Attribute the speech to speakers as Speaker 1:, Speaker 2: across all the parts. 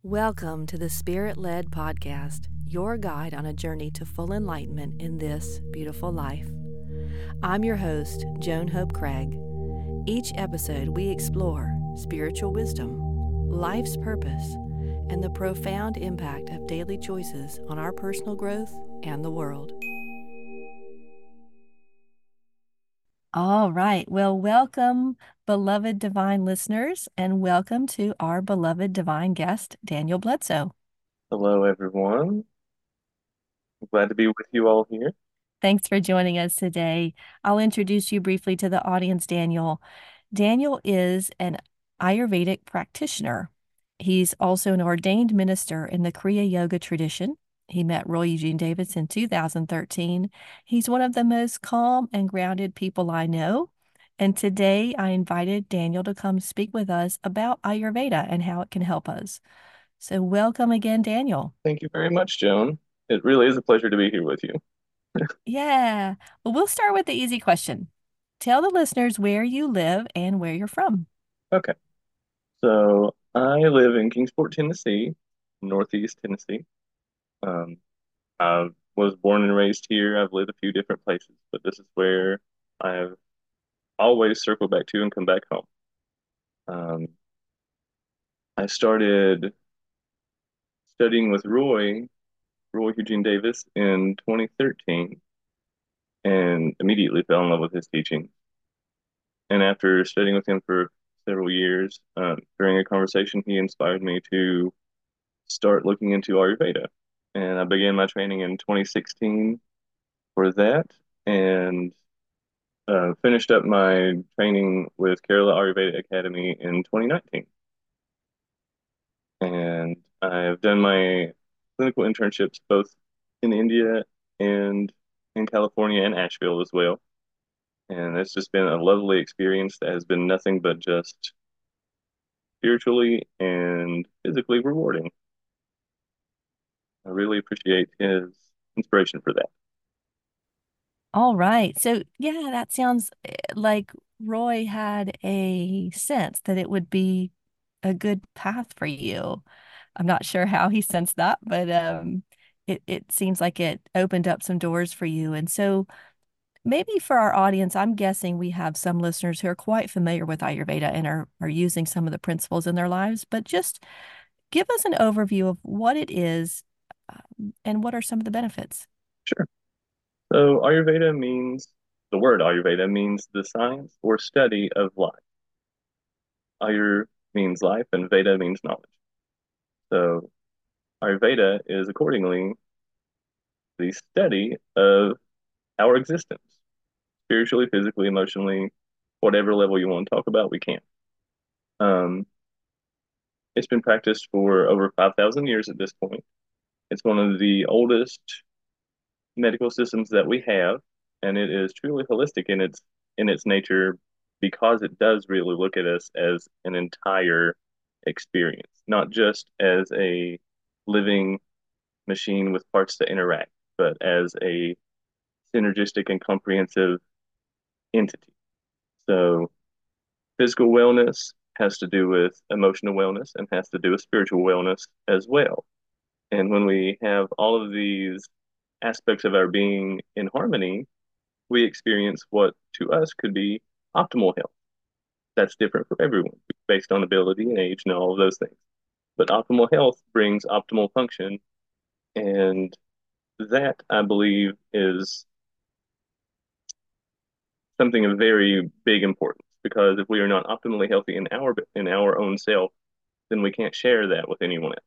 Speaker 1: Welcome to the Spirit Led Podcast, your guide on a journey to full enlightenment in this beautiful life. I'm your host, Joan Hope Craig. Each episode, we explore spiritual wisdom, life's purpose, and the profound impact of daily choices on our personal growth and the world. All right. Well, welcome, beloved divine listeners, and welcome to our beloved divine guest, Daniel Bledsoe.
Speaker 2: Hello, everyone. I'm glad to be with you all here.
Speaker 1: Thanks for joining us today. I'll introduce you briefly to the audience, Daniel. Daniel is an Ayurvedic practitioner. He's also an ordained minister in the Kriya Yoga tradition. He met Roy Eugene Davis in 2013. He's one of the most calm and grounded people I know. And today I invited Daniel to come speak with us about Ayurveda and how it can help us. So welcome again, Daniel.
Speaker 2: Thank you very much, Joan. It really is a pleasure to be here with you.
Speaker 1: Yeah. Well, we'll start with the easy question. Tell the listeners where you live and where you're from.
Speaker 2: Okay, so I live in Kingsport, Tennessee, Northeast Tennessee. Um, I was born and raised here. I've lived a few different places, but this is where I've always circled back to and come back home. Um, I started studying with Roy Eugene Davis in 2013, and immediately fell in love with his teaching. And after studying with him for several years, during a conversation, he inspired me to start looking into Ayurveda. And I began my training in 2016 for that, and finished up my training with Kerala Ayurveda Academy in 2019. And I've done my clinical internships both in India and in California and Asheville as well. And it's just been a lovely experience that has been nothing but just spiritually and physically rewarding. I really appreciate his inspiration for that.
Speaker 1: All right. So, yeah, that sounds like Roy had a sense that it would be a good path for you. I'm not sure how he sensed that, but it seems like it opened up some doors for you. And so, maybe for our audience, I'm guessing we have some listeners who are quite familiar with Ayurveda and are using some of the principles in their lives, but just give us an overview of what it is, and what are some of the benefits.
Speaker 2: Sure. So the word Ayurveda means the science or study of life. Ayur means life and Veda means knowledge. So Ayurveda is accordingly the study of our existence, spiritually, physically, emotionally, whatever level you want to talk about, we can. Um, it's been practiced for over 5,000 years at this point. It's one of the oldest medical systems that we have, and it is truly holistic in its nature because it does really look at us as an entire experience, not just as a living machine with parts that interact, but as a synergistic and comprehensive entity. So physical wellness has to do with emotional wellness and has to do with spiritual wellness as well. And when we have all of these aspects of our being in harmony, we experience what to us could be optimal health. That's different for everyone based on ability and age and all of those things. But optimal health brings optimal function. And that, I believe, is something of very big importance because if we are not optimally healthy in our own self, then we can't share that with anyone else.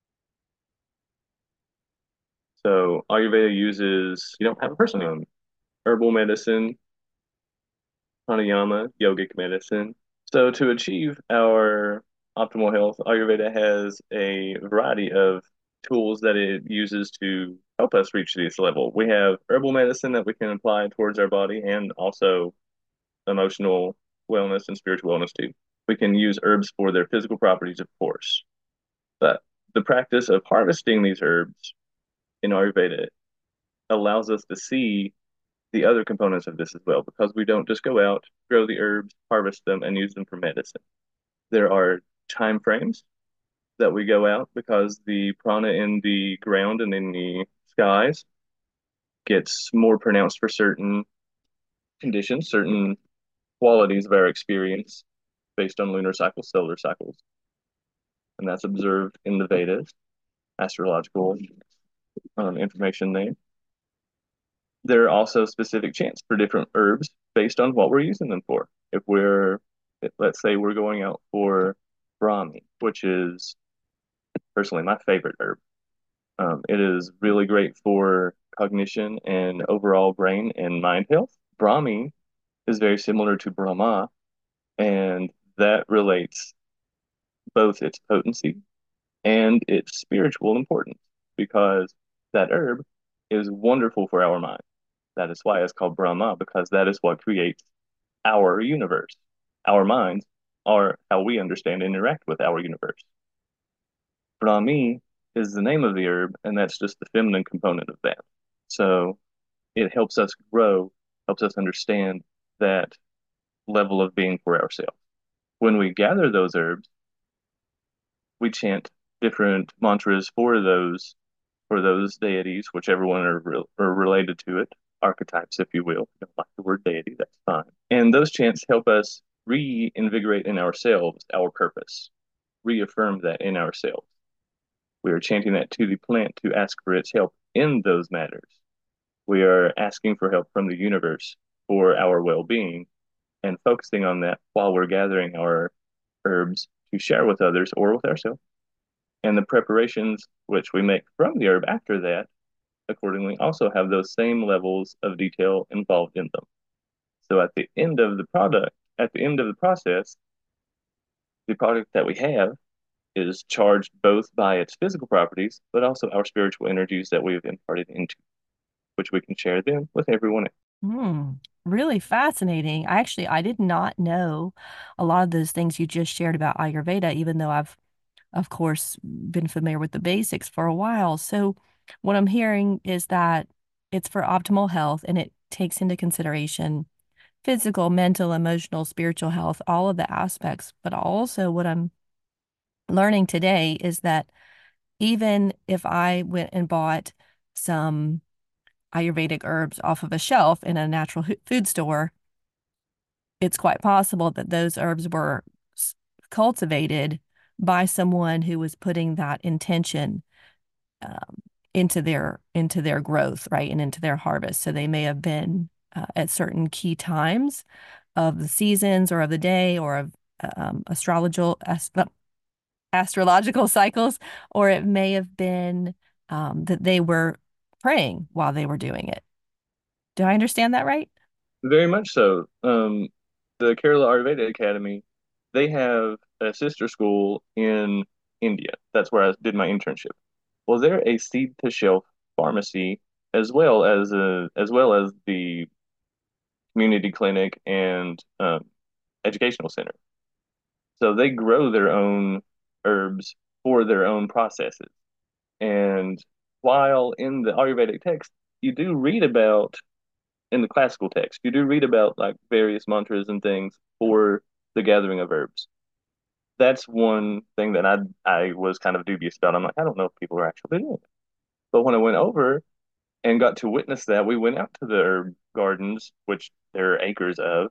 Speaker 2: So Ayurveda uses, you don't have a person, herbal medicine, pranayama, yogic medicine. So to achieve our optimal health, Ayurveda has a variety of tools that it uses to help us reach this level. We have herbal medicine that we can apply towards our body and also emotional wellness and spiritual wellness too. We can use herbs for their physical properties, of course, but the practice of harvesting these herbs in Ayurveda allows us to see the other components of this as well because we don't just go out, grow the herbs, harvest them, and use them for medicine. There are time frames that we go out because the prana in the ground and in the skies gets more pronounced for certain conditions, certain qualities of our experience based on lunar cycles, solar cycles. And that's observed in the Vedas, astrological information there. There are also specific chants for different herbs based on what we're using them for. If we're, let's say we're going out for Brahmi, which is personally my favorite herb. It is really great for cognition and overall brain and mind health. Brahmi is very similar to Brahma, and that relates both its potency and its spiritual importance because that herb is wonderful for our mind. That is why it's called Brahma, because that is what creates our universe. Our minds are how we understand and interact with our universe. Brahmi is the name of the herb, and that's just the feminine component of that. So it helps us grow, helps us understand that level of being for ourselves. When we gather those herbs, we chant different mantras for those deities, whichever one are related to it, archetypes, if you will. If you don't like the word deity, that's fine. And those chants help us reinvigorate in ourselves our purpose, reaffirm that in ourselves. We are chanting that to the plant to ask for its help in those matters. We are asking for help from the universe for our well being and focusing on that while we're gathering our herbs to share with others or with ourselves. And the preparations which we make from the herb after that, accordingly, also have those same levels of detail involved in them. So at the end of the process, the product that we have is charged both by its physical properties, but also our spiritual energies that we've imparted into, which we can share then with everyone else.
Speaker 1: Hmm, really fascinating. I did not know a lot of those things you just shared about Ayurveda, even though I've, of course, been familiar with the basics for a while. So, what I'm hearing is that it's for optimal health and it takes into consideration physical, mental, emotional, spiritual health, all of the aspects. But also, what I'm learning today is that even if I went and bought some Ayurvedic herbs off of a shelf in a natural food store, it's quite possible that those herbs were cultivated by someone who was putting that intention um, into their growth, right, and into their harvest. So they may have been at certain key times of the seasons or of the day or of astrological cycles, or it may have been that they were praying while they were doing it. Do I understand that right?
Speaker 2: Very much so. The Kerala Ayurveda Academy, they have a sister school in India. That's where I did my internship. Well, they're a seed to shelf pharmacy as well as the community clinic and educational center. So they grow their own herbs for their own processes. And while in the Ayurvedic text, you do read about in the classical text, you do read about like various mantras and things for the gathering of herbs. That's one thing that I was kind of dubious about. I'm like, I don't know if people are actually doing it. But when I went over and got to witness that, we went out to the herb gardens, which there are acres of,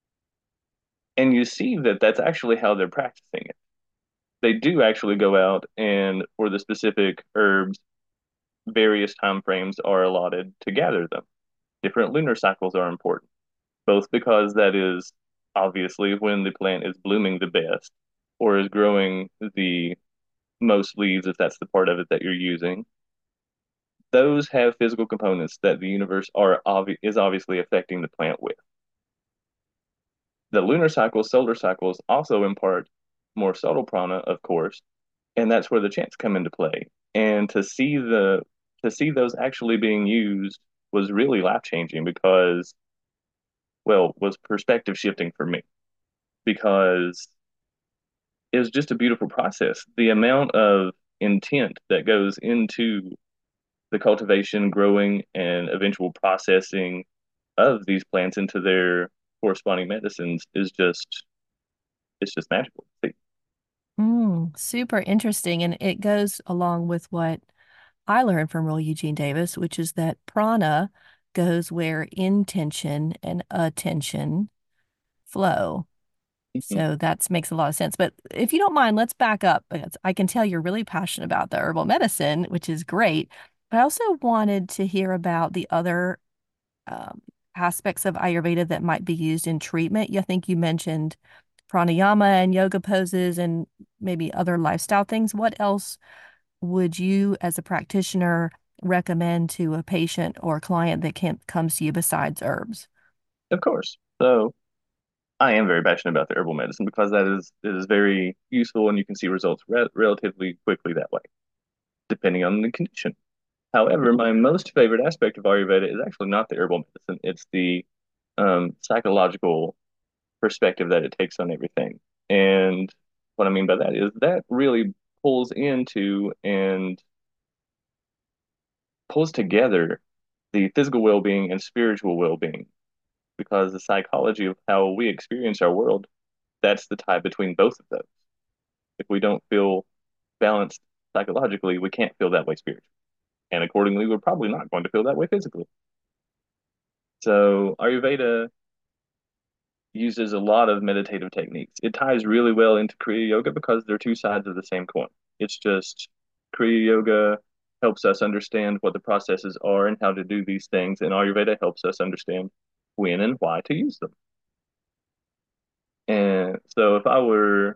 Speaker 2: and you see that that's actually how they're practicing it. They do actually go out and for the specific herbs, various time frames are allotted to gather them. Different lunar cycles are important, both because that is obviously when the plant is blooming the best or is growing the most leaves, if that's the part of it that you're using. Those have physical components that the universe is obviously affecting the plant with. The lunar cycles, solar cycles also impart more subtle prana, of course, and that's where the chants come into play. And to see those actually being used was really life changing because, well, was perspective shifting for me because it was just a beautiful process. The amount of intent that goes into the cultivation, growing, and eventual processing of these plants into their corresponding medicines is just it's just magical.
Speaker 1: Super interesting. And it goes along with what I learned from Roy Eugene Davis, which is that prana goes where intention and attention flow.
Speaker 2: Mhm.
Speaker 1: So that makes a lot of sense. But if you don't mind, let's back up because I can tell you're really passionate about the herbal medicine, which is great. But I also wanted to hear about the other um, aspects of Ayurveda that might be used in treatment. I think you mentioned pranayama and yoga poses and maybe other lifestyle things. What else would you, as a practitioner, recommend to a patient or client that comes to you besides herbs?
Speaker 2: Of course. So I am very passionate about the herbal medicine because that is it is very useful and you can see results relatively quickly that way, depending on the condition. However, my most favorite aspect of Ayurveda is actually not the herbal medicine. It's the psychological perspective that it takes on everything. And what I mean by that is that really pulls into and pulls together the physical well-being and spiritual well-being because the psychology of how we experience our world, that's the tie between both of those. If we don't feel balanced psychologically, we can't feel that way spiritually. And accordingly, we're probably not going to feel that way physically. So Ayurveda uses a lot of meditative techniques. It ties really well into Kriya Yoga because they're two sides of the same coin. It's just Kriya Yoga helps us understand what the processes are and how to do these things, and Ayurveda helps us understand when and why to use them. And so if I were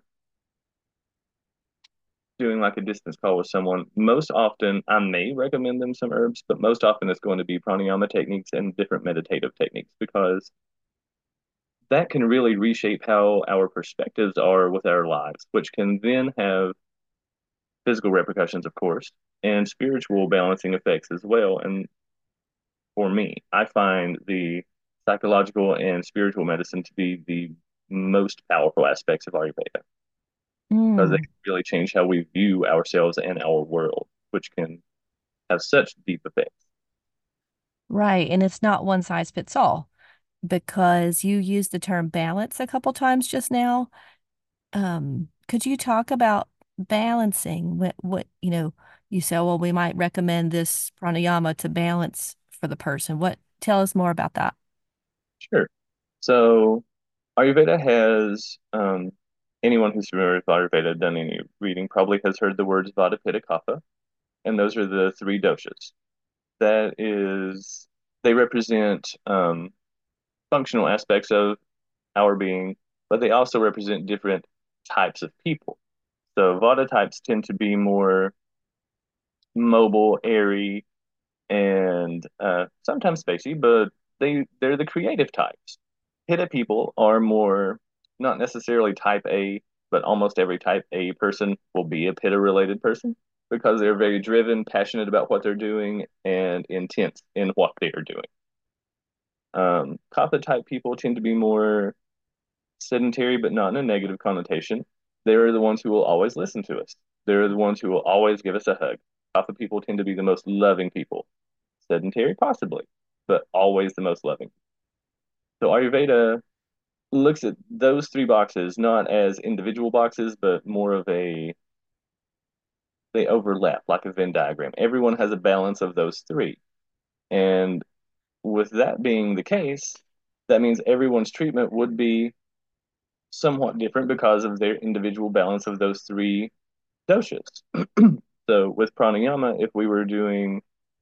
Speaker 2: doing like a distance call with someone, most often I may recommend them some herbs, but most often it's going to be pranayama techniques and different meditative techniques because that can really reshape how our perspectives are with our lives, which can then have physical repercussions, of course, and spiritual balancing effects as well. And for me, I find the psychological and spiritual medicine to be the most powerful aspects of Ayurveda because they
Speaker 1: Mm,
Speaker 2: can really change how we view ourselves and our world, which can have such deep effects.
Speaker 1: right. And it's not one size fits all because you used the term balance a couple times just now. Could you talk about balancing you say, well, we might recommend this pranayama to balance for the person. Tell us more about that.
Speaker 2: Sure. So Ayurveda has anyone who's familiar with Ayurveda, done any reading, probably has heard the words Vata, Pitta, Kapha, and those are the three doshas. That is, they represent functional aspects of our being, but they also represent different types of people. So Vata types tend to be more mobile, airy, and sometimes spacey, but they're the creative types. Pitta people are more not necessarily type A, but almost every type A person will be a Pitta related person because they're very driven, passionate about what they're doing, and intense in what they are doing. Kapha type people tend to be more sedentary, but not in a negative connotation. They're the ones who will always listen to us. They're the ones who will always give us a hug. Kapha people tend to be the most loving people. Sedentary, possibly, but always the most loving. So Ayurveda looks at those three boxes not as individual boxes, but more of they overlap like a Venn diagram. Everyone has a balance of those three. And with that being the case, that means everyone's treatment would be somewhat different because of their individual balance of those three doshas. So with pranayama, if we were doing,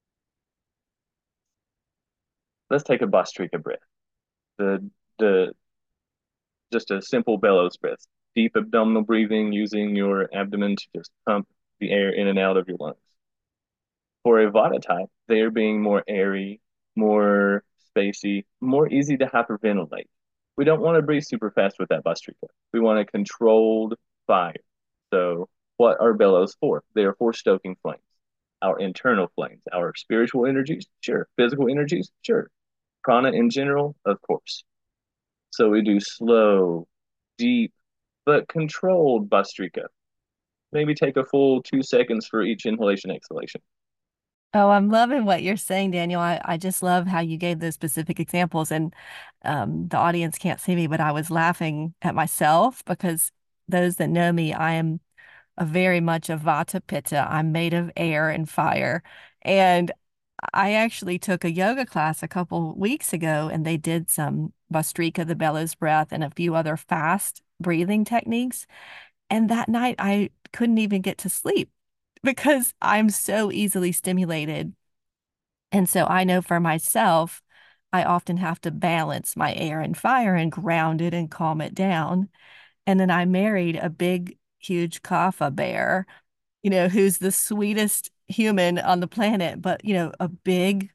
Speaker 2: let's take a Bhastrika breath, the just a simple bellows breath, deep abdominal breathing using your abdomen to just pump the air in and out of your lungs. For a Vata type, they are being more airy, more spacey, more easy to hyperventilate. We don't want to breathe super fast with that Bhastrika. We want a controlled fire. So, what are bellows for? They are for stoking flames. Our internal flames, our spiritual energies, sure. Physical energies, sure. Prana in general, of course. So we do slow, deep, but controlled Bhastrika. Maybe take a full 2 seconds for each inhalation, exhalation.
Speaker 1: Oh, I'm loving what you're saying, Daniel. I just love how you gave those specific examples. And the audience can't see me, but I was laughing at myself because those that know me, I am a very much a Vata Pitta. I'm made of air and fire. And I actually took a yoga class a couple weeks ago and they did some Vastrika, the bellows breath, and a few other fast breathing techniques. And that night I couldn't even get to sleep because I'm so easily stimulated. And so I know for myself, I often have to balance my air and fire and ground it and calm it down. And then I married a big, huge Kapha bear, who's the sweetest human on the planet, but a big,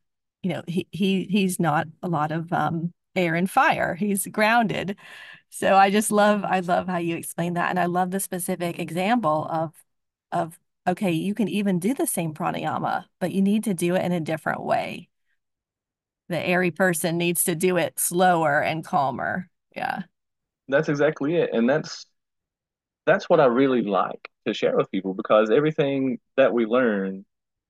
Speaker 1: he's not a lot of air and fire. He's grounded. So I love how you explain that. And I love the specific example of okay, you can even do the same pranayama, but you need to do it in a different way. The airy person needs to do it slower and calmer. Yeah.
Speaker 2: That's exactly it. And that's what I really like to share with people because everything that we learn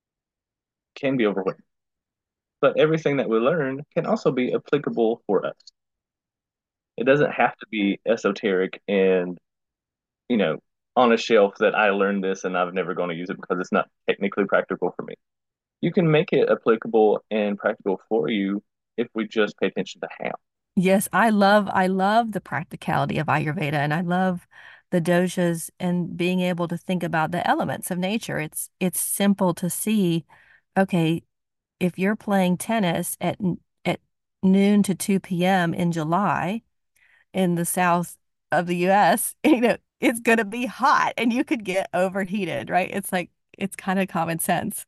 Speaker 2: can be overwhelming. But everything that we learn can also be applicable for us. It doesn't have to be esoteric and, you know, on a shelf that I learned this and I've never going to use it because it's not technically practical for me. You can make it applicable and practical for you if we just pay attention to how.
Speaker 1: Yes, I love the practicality of Ayurveda and I love the doshas and being able to think about the elements of nature. It's simple to see, okay, if you're playing tennis at noon to 2 p.m. in July in the south of the US, it's gonna be hot and you could get overheated, right? It's like it's kind of common sense.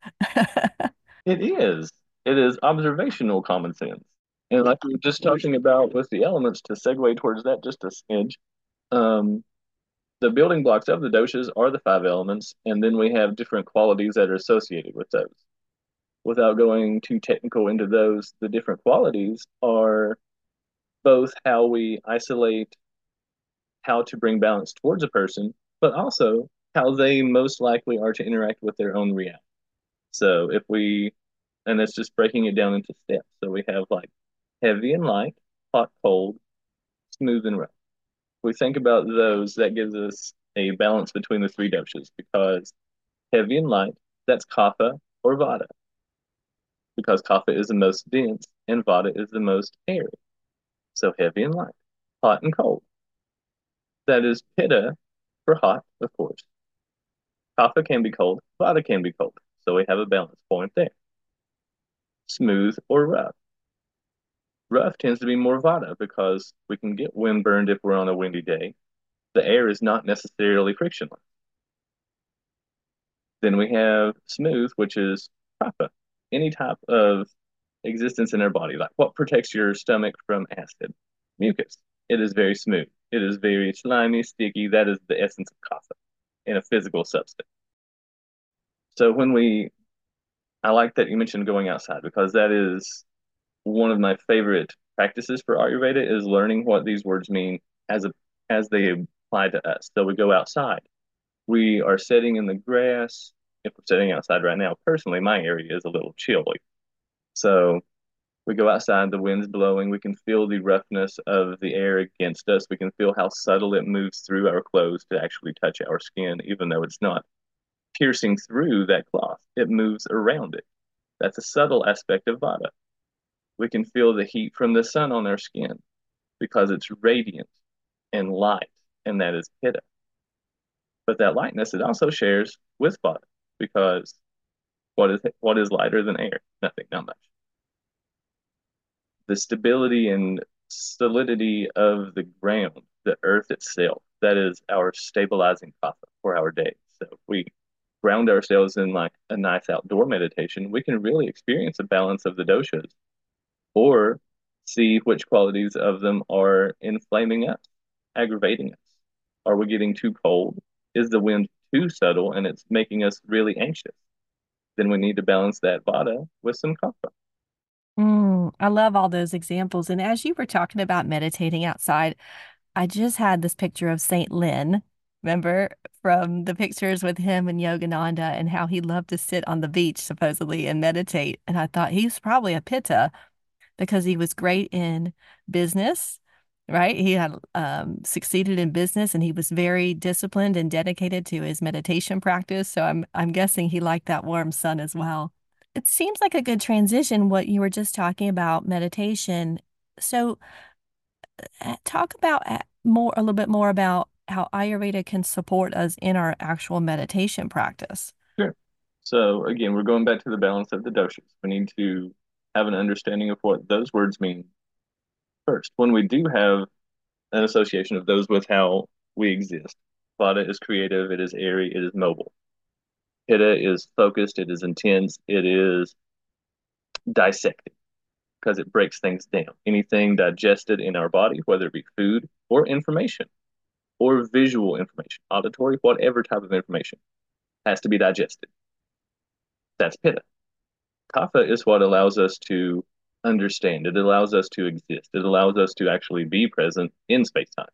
Speaker 2: It is. It is observational common sense. And like we were just talking about with the elements, to segue towards that just a smidge, um, the building blocks of the doshas are the five elements, and then we have different qualities that are associated with those. Without going too technical into those, the different qualities are both how we isolate how to bring balance towards a person, but also how they most likely are to interact with their own reality. So if we, and it's just breaking it down into steps. So we have like heavy and light, hot, cold, smooth and rough. If we think about those, that gives us a balance between the three doshas because heavy and light, that's kapha or vata, because kapha is the most dense and vata is the most airy. So heavy and light, hot and cold. That is pitta for hot, of course. Kapha can be cold, vata can be cold. So we have a balance point there. Smooth or rough. Rough tends to be more vata because we can get windburned if we're on a windy day. The air is not necessarily frictionless. Then we have smooth, which is kapha. Any type of existence in our body, like what protects your stomach from acid? Mucus. It is very smooth. It is very slimy, sticky. That is the essence of kapha in a physical substance. So I like that you mentioned going outside because that is one of my favorite practices for Ayurveda is learning what these words mean as a as they apply to us. So we go outside. We are sitting in the grass. If we're sitting outside right now, personally, my area is a little chilly. So we go outside, the wind's blowing, we can feel the roughness of the air against us. We can feel how subtle it moves through our clothes to actually touch our skin, even though it's not piercing through that cloth. It moves around it. That's a subtle aspect of Vata. We can feel the heat from the sun on our skin because it's radiant and light, and that is Pitta. But that lightness it also shares with Vata because what is lighter than air? Nothing, not much. The stability and solidity of the ground, the earth itself, that is our stabilizing kapha for our day. So if we ground ourselves in like a nice outdoor meditation, we can really experience a balance of the doshas or see which qualities of them are inflaming us, aggravating us. Are we getting too cold? Is the wind too subtle and it's making us really anxious? Then we need to balance that vata with some kapha.
Speaker 1: I love all those examples. And as you were talking about meditating outside, I just had this picture of Saint Lin, remember from the pictures with him and Yogananda and how he loved to sit on the beach supposedly and meditate. And I thought he's probably a pitta because he was great in business, right? He had succeeded in business and he was very disciplined and dedicated to his meditation practice. So I'm guessing he liked that warm sun as well. It seems like a good transition what you were just talking about meditation. So talk about a little bit more about how Ayurveda can support us in our actual meditation practice.
Speaker 2: Sure. So again, we're going back to the balance of the doshas. We need to have an understanding of what those words mean first. When we do have an association of those with how we exist, Vata is creative, it is airy, it is mobile. Pitta is focused, it is intense, it is dissecting because it breaks things down. Anything digested in our body, whether it be food or information or visual information, auditory, whatever type of information, has to be digested. That's Pitta. Kapha is what allows us to understand. It allows us to exist. It allows us to actually be present in space time.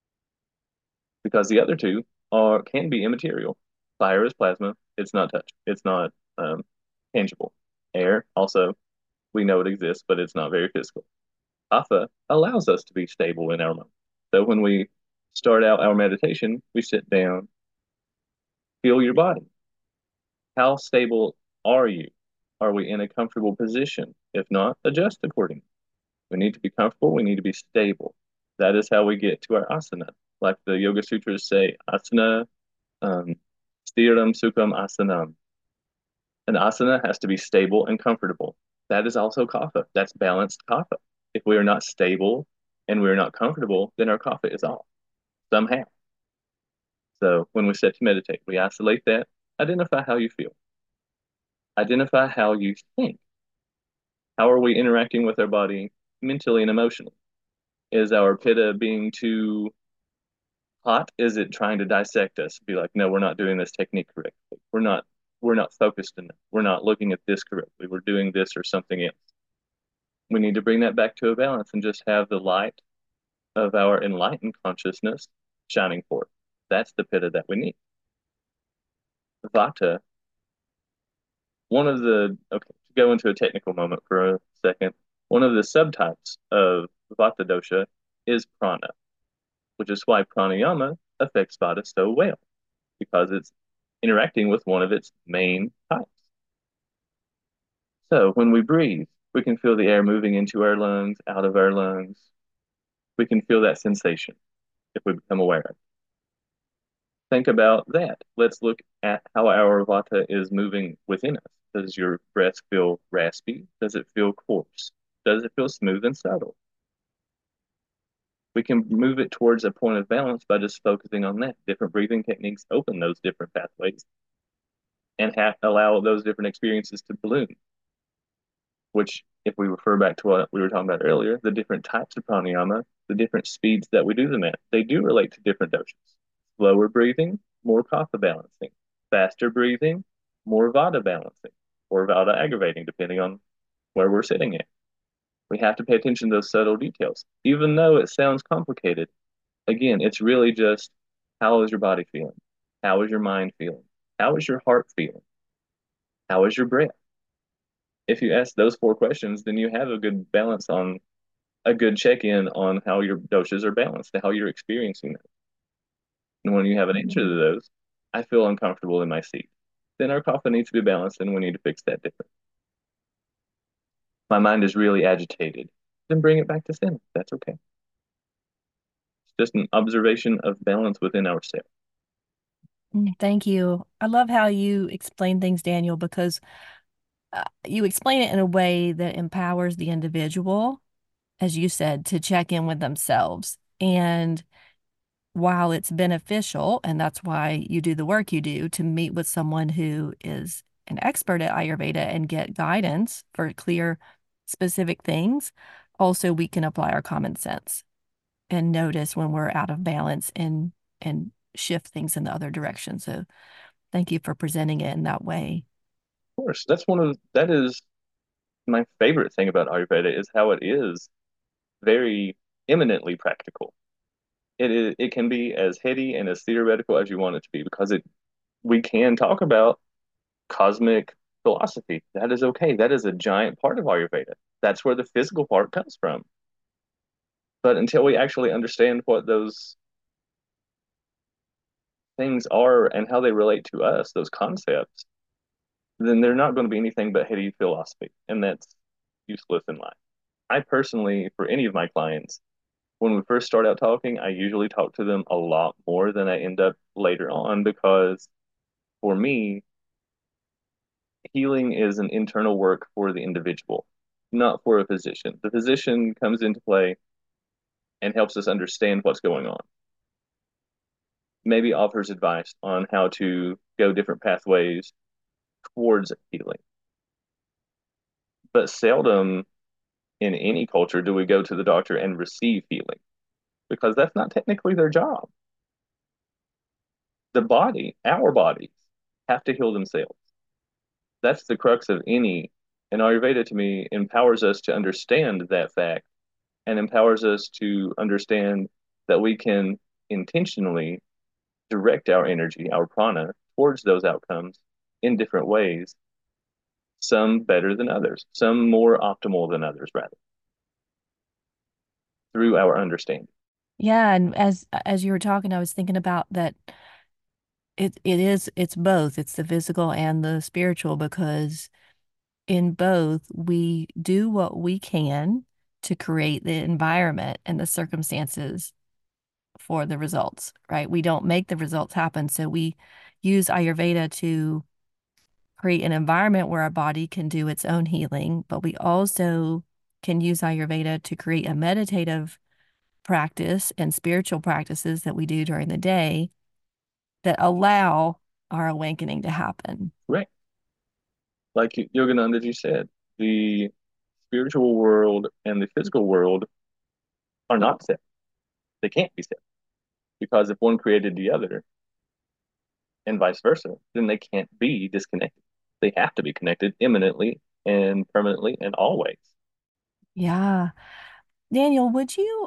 Speaker 2: Because the other two are can be immaterial. Fire is plasma. It's not touch. It's not tangible. Air also we know it exists, but it's not very physical. Kapha allows us to be stable in our mind. So when we start out our meditation, we sit down, feel your body. How stable are you? Are we in a comfortable position? If not, adjust accordingly. We need to be comfortable. We need to be stable. That is how we get to our asana. Like the Yoga Sutras say, asana, um, stiram sukham asanam. An asana has to be stable and comfortable. That is also kapha. That's balanced kapha. If we are not stable and we are not comfortable, then our kapha is off somehow. So when we sit to meditate, we isolate that, identify how you feel, identify how you think. How are we interacting with our body mentally and emotionally? Is our pitta being too hot? Is it trying to dissect us? Be like, no, we're not doing this technique correctly. We're not focused enough. We're not looking at this correctly. We're doing this or something else. We need to bring that back to a balance and just have the light of our enlightened consciousness shining forth. That's the pitta that we need. Vata, okay, to go into a technical moment for a second, one of the subtypes of Vata dosha is prana, which is why pranayama affects Vata so well, because it's interacting with one of its main types. So when we breathe, we can feel the air moving into our lungs, out of our lungs. We can feel that sensation if we become aware of it. Think about that. Let's look at how our vata is moving within us. Does your breath feel raspy? Does it feel coarse? Does it feel smooth and subtle? We can move it towards a point of balance by just focusing on that. Different breathing techniques open those different pathways and allow those different experiences to bloom, which, if we refer back to what we were talking about earlier, the different types of pranayama, the different speeds that we do them at, they do relate to different doshas. Slower breathing, more kapha balancing. Faster breathing, more vata balancing, or vata aggravating, depending on where we're sitting at. We have to pay attention to those subtle details. Even though it sounds complicated, again, it's really just how is your body feeling? How is your mind feeling? How is your heart feeling? How is your breath? If you ask those four questions, then you have a good balance on a good check-in on how your doshas are balanced, how you're experiencing them. And when you have an answer to those, I feel uncomfortable in my seat. Then our kapha needs to be balanced and we need to fix that difference. My mind is really agitated. Then bring it back to center. That's okay. It's just an observation of balance within ourselves.
Speaker 1: Thank you. I love how you explain things, Daniel, because you explain it in a way that empowers the individual, as you said, to check in with themselves. And while it's beneficial, and that's why you do the work you do, to meet with someone who is an expert at Ayurveda and get guidance for clear, specific things, also we can apply our common sense and notice when we're out of balance and shift things in the other direction. So thank you for presenting it in that way.
Speaker 2: Of course, that is my favorite thing about Ayurveda is how it is very eminently practical. It can be as heady and as theoretical as you want it to be because it we can talk about cosmic philosophy. That is okay. That is a giant part of Ayurveda. That's where the physical part comes from. But until we actually understand what those things are and how they relate to us, those concepts, then they're not going to be anything but heady philosophy, and that's useless in life. I personally, for any of my clients, when we first start out talking, I usually talk to them a lot more than I end up later on because for me, healing is an internal work for the individual, not for a physician. The physician comes into play and helps us understand what's going on, maybe offers advice on how to go different pathways towards healing. But seldom in any culture do we go to the doctor and receive healing because that's not technically their job. The body, our bodies, have to heal themselves. That's the crux of any. And Ayurveda to me empowers us to understand that fact and empowers us to understand that we can intentionally direct our energy, our prana, towards those outcomes in different ways, some better than others, some more optimal than others, rather, through our understanding.
Speaker 1: Yeah, and as you were talking, I was thinking about that it's both. It's the physical and the spiritual because in both we do what we can to create the environment and the circumstances for the results, right? We don't make the results happen. So we use Ayurveda to create an environment where our body can do its own healing, but we also can use Ayurveda to create a meditative practice and spiritual practices that we do during the day that allow our awakening to happen.
Speaker 2: Right. Like Yogananda you said, the spiritual world and the physical world are not separate. They can't be separate because if one created the other and vice versa, then they can't be disconnected. They have to be connected imminently and permanently and always.
Speaker 1: Yeah. Daniel, would you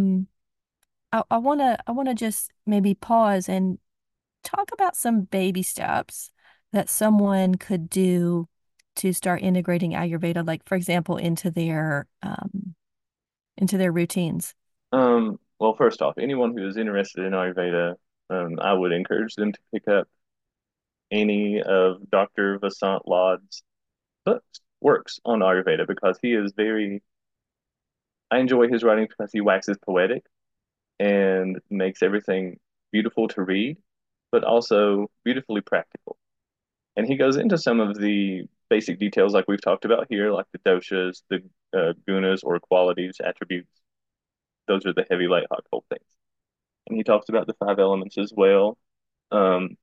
Speaker 1: I wanna just maybe pause and talk about some baby steps that someone could do to start integrating Ayurveda, like for example, into their routines.
Speaker 2: Well, first off, anyone who is interested in Ayurveda, I would encourage them to pick up any of Dr. Vasant Lad's books, works on Ayurveda because he is very, I enjoy his writing because he waxes poetic and makes everything beautiful to read, but also beautifully practical. And he goes into some of the basic details like we've talked about here, like the doshas, the gunas or qualities, attributes. Those are the heavy, light, hot, cold things. And he talks about the five elements as well. Um,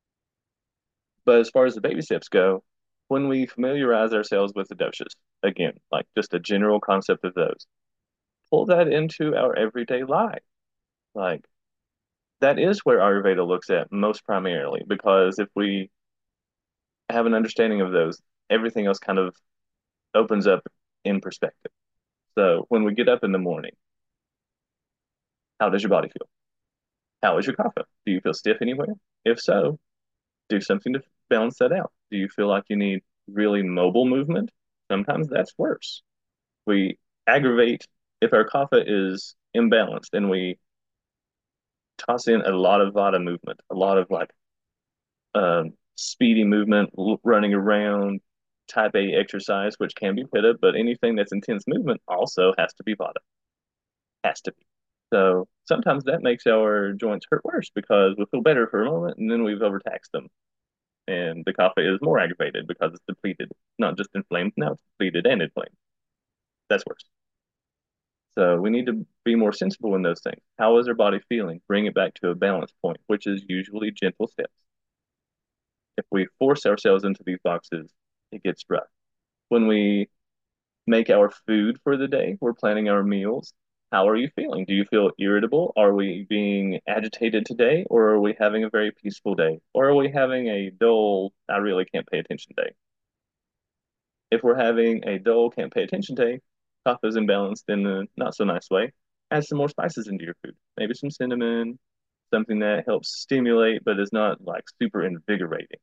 Speaker 2: but as far as the baby steps go, when we familiarize ourselves with the doshas, again, like just a general concept of those, pull that into our everyday life. Like that is where Ayurveda looks at most primarily, because if we have an understanding of those, everything else kind of opens up in perspective. So when we get up in the morning, how does your body feel? How is your kapha? Do you feel stiff anywhere? If so, do something to balance that out. Do you feel like you need really mobile movement? Sometimes that's worse. We aggravate if our kapha is imbalanced and we toss in a lot of vata movement, a lot of like speedy movement, running around, type A exercise, which can be pitta, but anything that's intense movement also has to be vata, has to be. So sometimes that makes our joints hurt worse because we feel better for a moment and then we've overtaxed them. And the kapha is more aggravated because it's depleted, not just inflamed. Now it's depleted and inflamed. That's worse. So we need to be more sensible in those things. How is our body feeling? Bring it back to a balance point, which is usually gentle steps. If we force ourselves into these boxes, it gets rough. When we make our food for the day, we're planning our meals. How are you feeling? Do you feel irritable? Are we being agitated today? Or are we having a very peaceful day? Or are we having a dull, I really can't pay attention day? If we're having a dull, can't pay attention day, kapha is imbalanced in a not so nice way. Add some more spices into your food. Maybe some cinnamon, something that helps stimulate but is not like super invigorating.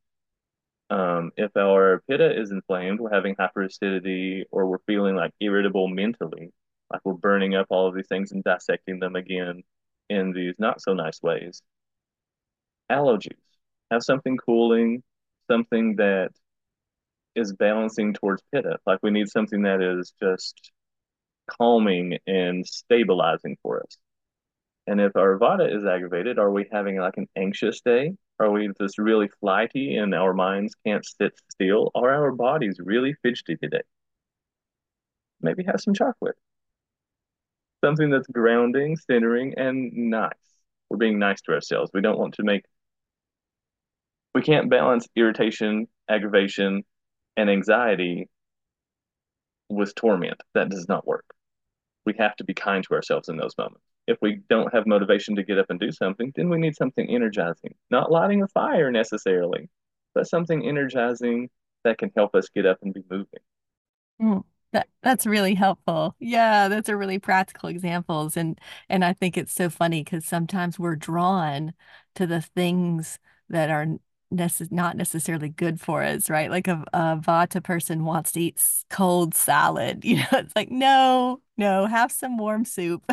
Speaker 2: If our pitta is inflamed, we're having hyperacidity or we're feeling like irritable mentally, Like we're burning up all of these things and dissecting them again in these not so nice ways. Aloe juice. Have something cooling, something that is balancing towards pitta. Like we need something that is just calming and stabilizing for us. And if our vata is aggravated, are we having like an anxious day? Are we just really flighty and our minds can't sit still? Are our bodies really fidgety today? Maybe have some chocolate, something that's grounding, centering, and nice. We're being nice to ourselves. We don't want to make, we can't balance irritation, aggravation, and anxiety with torment. That does not work. We have to be kind to ourselves in those moments. If we don't have motivation to get up and do something, then we need something energizing, not lighting a fire necessarily, but something energizing that can help us get up and be moving.
Speaker 1: Mm, that's really helpful. Yeah, those are really practical examples, and I think it's so funny because sometimes we're drawn to the things that are not necessarily good for us, right? Like a Vata person wants to eat cold salad. It's like no, no, have some warm soup.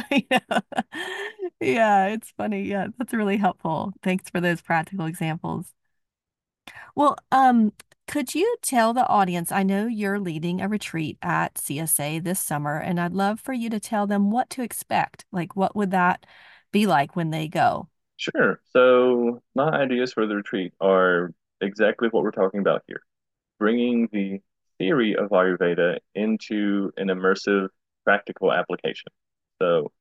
Speaker 1: Yeah, it's funny. Yeah, that's really helpful. Thanks for those practical examples. Well, could you tell the audience, I know you're leading a retreat at CSA this summer, and I'd love for you to tell them what to expect. Like, what would that be like when they go?
Speaker 2: Sure. So, my ideas for the retreat are exactly what we're talking about here, bringing the theory of Ayurveda into an immersive, practical application. So,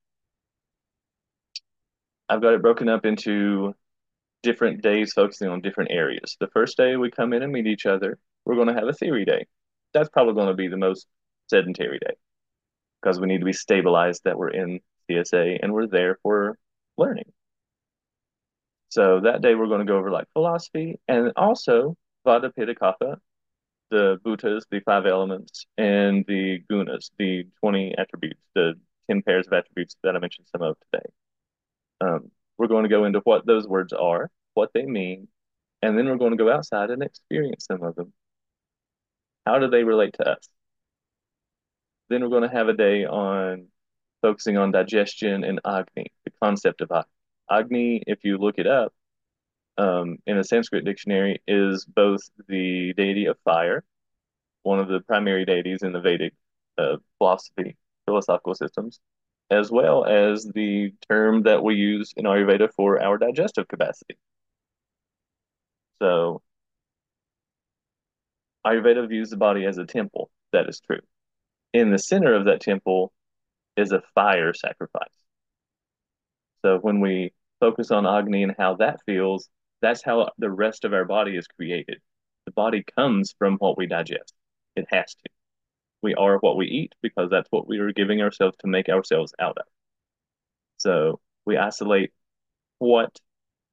Speaker 2: I've got it broken up into different days focusing on different areas. The first day we come in and meet each other, we're going to have a theory day. That's probably going to be the most sedentary day because we need to be stabilized that we're in CSA and we're there for learning. So that day we're going to go over like philosophy and also Vada Pitta Kapha, the bhutas, the five elements, and the gunas, the 20 attributes, the 10 pairs of attributes that I mentioned some of today. We're going to go into what those words are, what they mean, and then we're going to go outside and experience some of them. How do they relate to us? Then we're going to have a day on focusing on digestion and Agni, the concept of Agni. Agni, if you look it up in a Sanskrit dictionary, is both the deity of fire, one of the primary deities in the Vedic philosophical systems, as well as the term that we use in Ayurveda for our digestive capacity. So Ayurveda views the body as a temple. That is true. In the center of that temple is a fire sacrifice. So when we focus on Agni and how that feels, that's how the rest of our body is created. The body comes from what we digest. It has to. We are what we eat because that's what we are giving ourselves to make ourselves out of. So we isolate what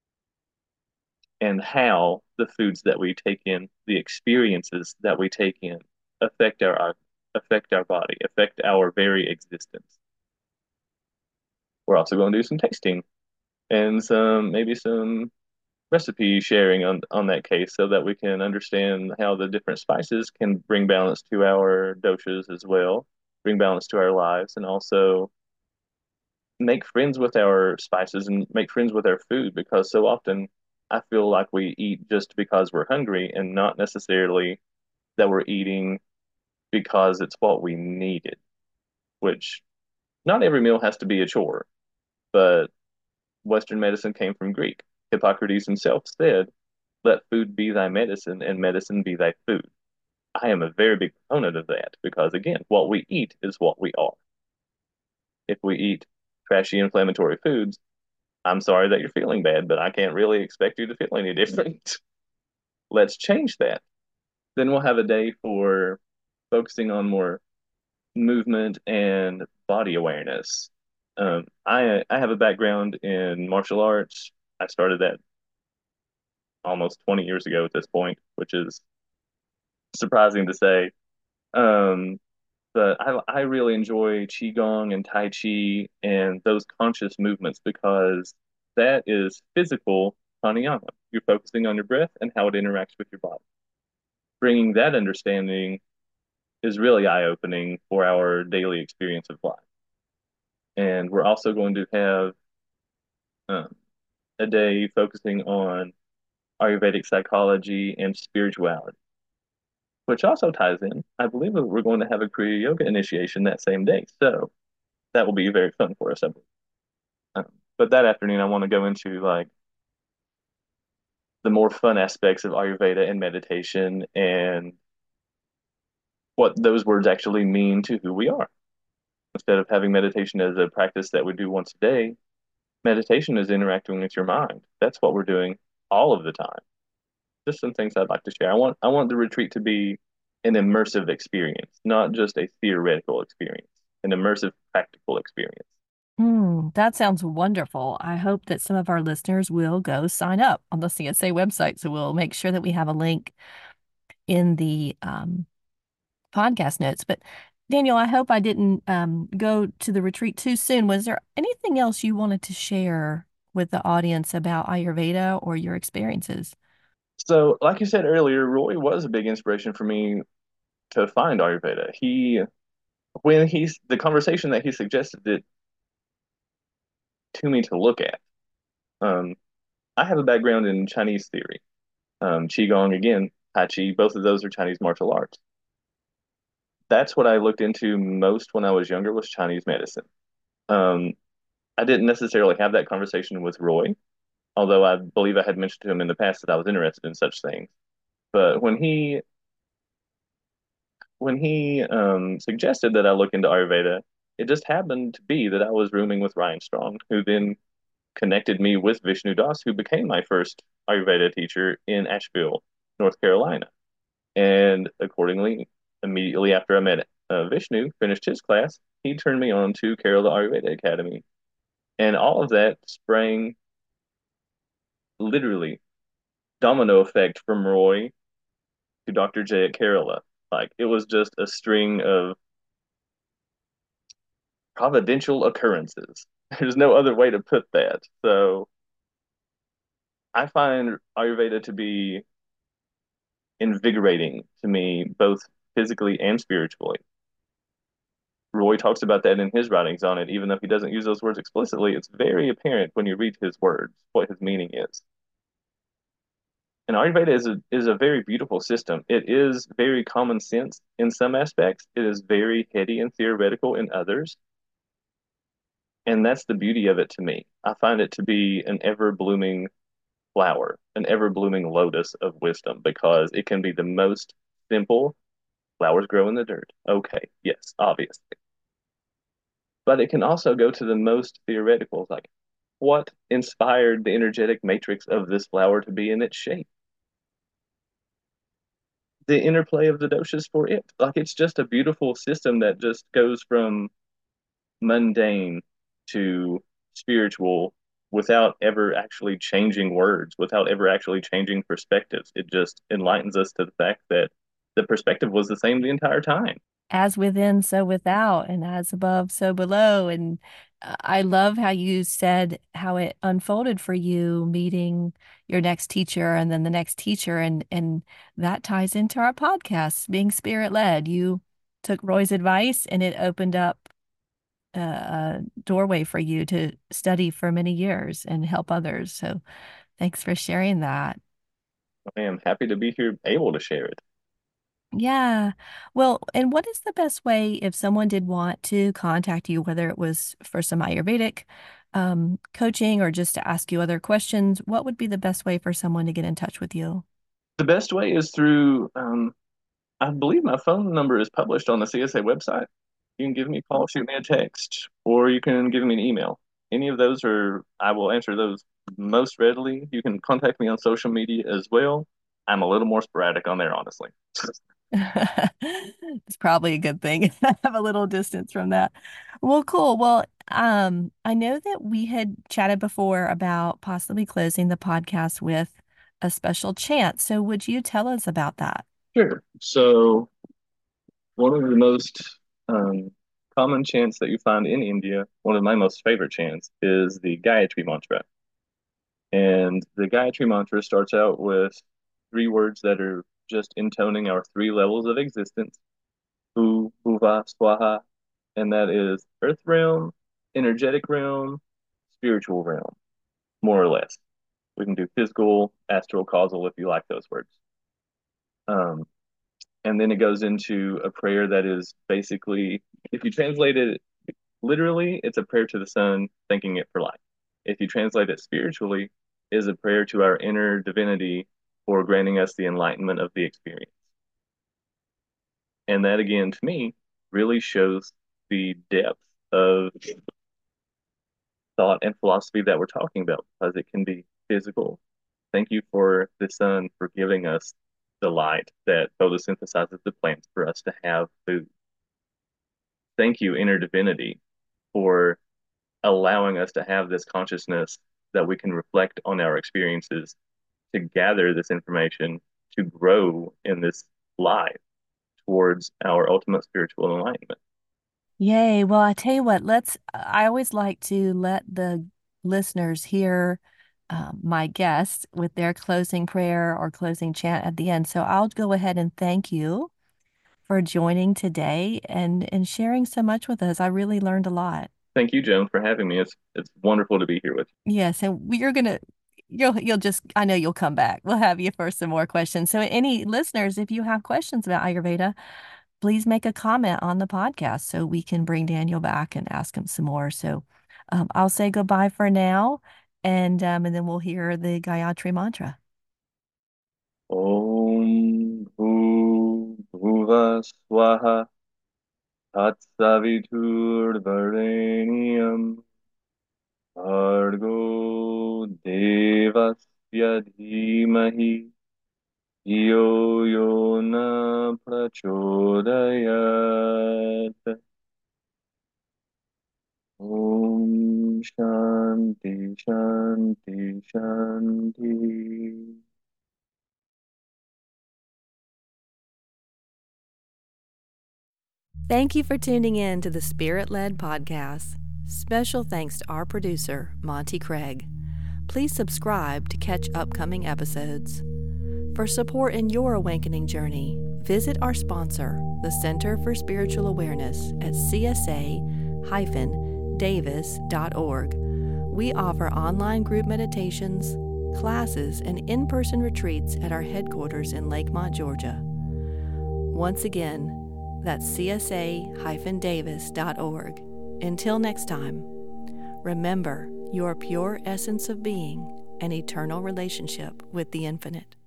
Speaker 2: and how the foods that we take in, the experiences that we take in, affect our body, affect our very existence. We're also going to do some tasting and some maybe some recipe sharing on that case so that we can understand how the different spices can bring balance to our doshas as well, bring balance to our lives, and also make friends with our spices and make friends with our food because so often I feel like we eat just because we're hungry and not necessarily that we're eating because it's what we needed, which not every meal has to be a chore, but Western medicine came from Greek. Hippocrates himself said, let food be thy medicine and medicine be thy food. I am a very big proponent of that because, again, what we eat is what we are. If we eat trashy inflammatory foods, I'm sorry that you're feeling bad, but I can't really expect you to feel any different. Let's change that. Then we'll have a day for focusing on more movement and body awareness. I have a background in martial arts. I started that almost 20 years ago at this point, which is surprising to say. Um, but I really enjoy Qigong and Tai Chi and those conscious movements because that is physical pranayama. You're focusing on your breath and how it interacts with your body. Bringing that understanding is really eye-opening for our daily experience of life. And we're also going to have um, a day focusing on Ayurvedic psychology and spirituality, which also ties in. I believe that we're going to have a Kriya Yoga initiation that same day. So that will be very fun for us, I believe. But that afternoon, I want to go into like the more fun aspects of Ayurveda and meditation and what those words actually mean to who we are. Instead of having meditation as a practice that we do once a day, meditation is interacting with your mind. That's what we're doing all of the time. Just some things I'd like to share. I want the retreat to be an immersive experience, not just a theoretical experience, an immersive practical experience.
Speaker 1: That sounds wonderful. I hope that some of our listeners will go sign up on the CSA website. So we'll make sure that we have a link in the podcast notes. But Daniel, I hope I didn't go to the retreat too soon. Was there anything else you wanted to share with the audience about Ayurveda or your experiences?
Speaker 2: So, like you said earlier, Roy was a big inspiration for me to find Ayurveda. When the conversation that he suggested it to me to look at. Um, I have a background in Chinese theory. Qigong again, Tai Chi, both of those are Chinese martial arts. That's what I looked into most when I was younger was Chinese medicine. Um, I didn't necessarily have that conversation with Roy, although I believe I had mentioned to him in the past that I was interested in such things. But when he suggested that I look into Ayurveda, it just happened to be that I was rooming with Ryan Strong, who then connected me with Vishnu Das, who became my first Ayurveda teacher in Asheville, North Carolina. And accordingly, immediately after I met Vishnu, finished his class, he turned me on to Kerala Ayurveda Academy. And all of that sprang literally domino effect from Roy to Dr. J at Kerala. Like it was just a string of providential occurrences. There's no other way to put that. So I find Ayurveda to be invigorating to me, both physically and spiritually. Roy talks about that in his writings on it, even though he doesn't use those words explicitly. It's very apparent when you read his words what his meaning is. And Ayurveda is a very beautiful system. It is very common sense in some aspects. It is very heady and theoretical in others. And that's the beauty of it to me. I find it to be an ever blooming flower, an ever blooming lotus of wisdom because it can be the most simple. Flowers grow in the dirt. Okay, yes, obviously. But it can also go to the most theoretical, like what inspired the energetic matrix of this flower to be in its shape? The interplay of the doshas for it. Like it's just a beautiful system that just goes from mundane to spiritual without ever actually changing words, without ever actually changing perspectives. It just enlightens us to the fact that the perspective was the same the entire time.
Speaker 1: As within, so without, and as above, so below. And I love how you said how it unfolded for you meeting your next teacher and then the next teacher. And that ties into our podcast, being spirit led. You took Roy's advice and it opened up a doorway for you to study for many years and help others. So thanks for sharing that.
Speaker 2: I am happy to be here able to share it.
Speaker 1: Yeah. Well, and what is the best way if someone did want to contact you, whether it was for some Ayurvedic coaching or just to ask you other questions? What would be the best way for someone to get in touch with you?
Speaker 2: The best way is through, I believe my phone number is published on the CSA website. You can give me a call, shoot me a text, or you can give me an email. Any of those are, I will answer those most readily. You can contact me on social media as well. I'm a little more sporadic on there, honestly.
Speaker 1: It's probably a good thing. Have a little distance from that. Well, cool. Well, I know that we had chatted before about possibly closing the podcast with a special chant. So would you tell us about that?
Speaker 2: Sure. So, one of the most common chants that you find in India, one of my most favorite chants, is the Gayatri Mantra. And the Gayatri Mantra starts out with three words that are just intoning our three levels of existence: Bhu, Bhuva, Swaha, and that is earth realm, energetic realm, spiritual realm, more or less. We can do physical, astral, causal if you like those words. Um, and then it goes into a prayer that is basically, if you translate it literally, it's a prayer to the sun, thanking it for life. If you translate it spiritually, it is a prayer to our inner divinity for granting us the enlightenment of the experience. And that, again, to me, really shows the depth of thought and philosophy that we're talking about because it can be physical. Thank you for the sun for giving us the light that photosynthesizes the plants for us to have food. Thank you, inner divinity, for allowing us to have this consciousness that we can reflect on our experiences to gather this information to grow in this life towards our ultimate spiritual enlightenment.
Speaker 1: Yay. Well, I tell you what, I always like to let the listeners hear my guests with their closing prayer or closing chant at the end. So I'll go ahead and thank you for joining today and sharing so much with us. I really learned a lot.
Speaker 2: Thank you, Joan, for having me. It's wonderful to be here with
Speaker 1: Yes, and you'll just I know you'll come back. We'll have you for some more questions. So any listeners, if you have questions about Ayurveda, please make a comment on the podcast so we can bring Daniel back and ask him some more. So I'll say goodbye for now, and then we'll hear the Gayatri mantra.
Speaker 2: you. Om Bhuva Swaha Tatsaviturvarenyam Bhargo Devasya Dhimahi Yo Yona Prachodayat. Om Shanti Shanti Shanti.
Speaker 1: Thank you for tuning in to the Spirit Led Podcast. Special thanks to our producer, Monty Craig. Please subscribe to catch upcoming episodes. For support in your awakening journey, visit our sponsor, the Center for Spiritual Awareness at csa-davis.org. We offer online group meditations, classes, and in-person retreats at our headquarters in Lakemont, Georgia. Once again, that's csa-davis.org. Until next time, remember your pure essence of being, an eternal relationship with the infinite.